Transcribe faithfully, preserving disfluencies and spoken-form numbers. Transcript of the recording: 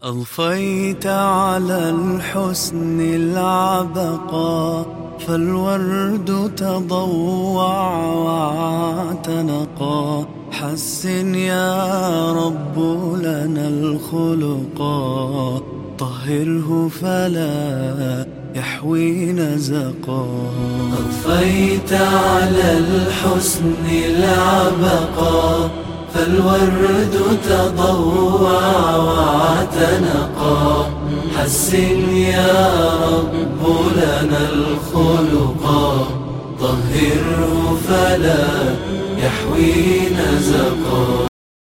أضفيت على الحسن العبقى، فالورد تضوع واعتنقا. حسن يا رب لنا الخلقا، طهره فلا يحوي نزقا. أضفيت على الحسن العبقا، فالورد تضوع واعتنقا. حسن يا رب لنا الخلقا، طهره فلا يحوي نزقا.